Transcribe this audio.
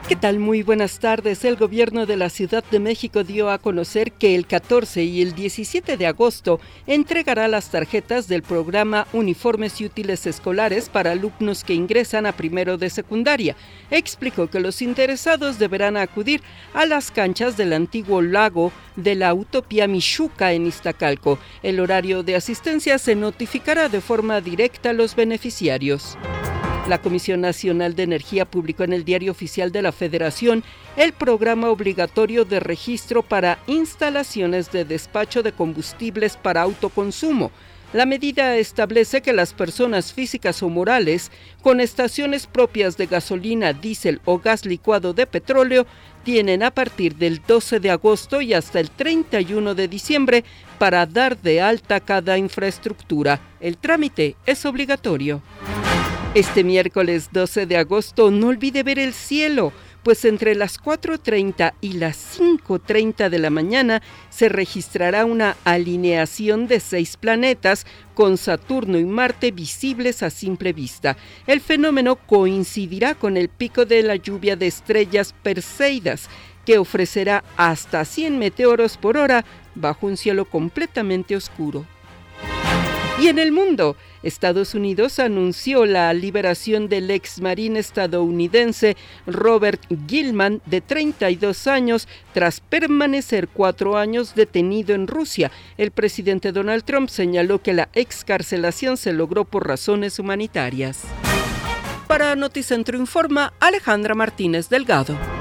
¿Qué tal? Muy buenas tardes. El gobierno de la Ciudad de México dio a conocer que el 14 y el 17 de agosto entregará las tarjetas del programa Uniformes y Útiles Escolares para alumnos que ingresan a primero de secundaria. Explicó que los interesados deberán acudir a las canchas del antiguo lago de la Utopía Mixhuca en Iztacalco. El horario de asistencia se notificará de forma directa a los beneficiarios. La Comisión Nacional de Energía publicó en el Diario Oficial de la Federación el programa obligatorio de registro para instalaciones de despacho de combustibles para autoconsumo. La medida establece que las personas físicas o morales con estaciones propias de gasolina, diésel o gas licuado de petróleo tienen a partir del 12 de agosto y hasta el 31 de diciembre para dar de alta cada infraestructura. El trámite es obligatorio. Este miércoles 12 de agosto no olvide ver el cielo, pues entre las 4:30 y las 5:30 de la mañana se registrará una alineación de 6 planetas con Saturno y Marte visibles a simple vista. El fenómeno coincidirá con el pico de la lluvia de estrellas Perseidas, que ofrecerá hasta 100 meteoros por hora bajo un cielo completamente oscuro. Y en el mundo, Estados Unidos anunció la liberación del ex marín estadounidense Robert Gilman, de 32 años, tras permanecer 4 años detenido en Rusia. El presidente Donald Trump señaló que la excarcelación se logró por razones humanitarias. Para Noticentro Informa, Alejandra Martínez Delgado.